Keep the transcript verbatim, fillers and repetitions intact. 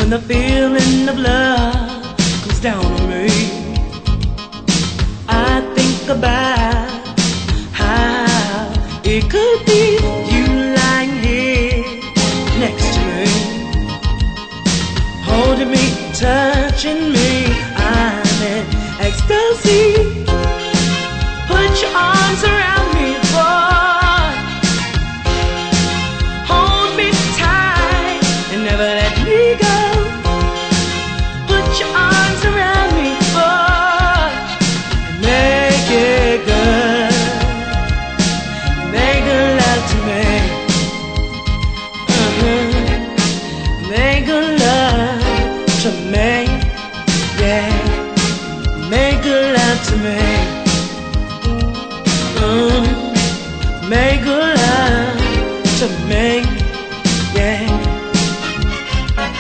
the feeling of love comes down on me, I think about how it could be you lying here next to me, holding me, touching me. I'm in ecstasy. Put your arms around me, boy. Hold me tight and never let me go. Put your arms around me, boy, and make it good. Make good love to me. Uh-huh. Make good love to me.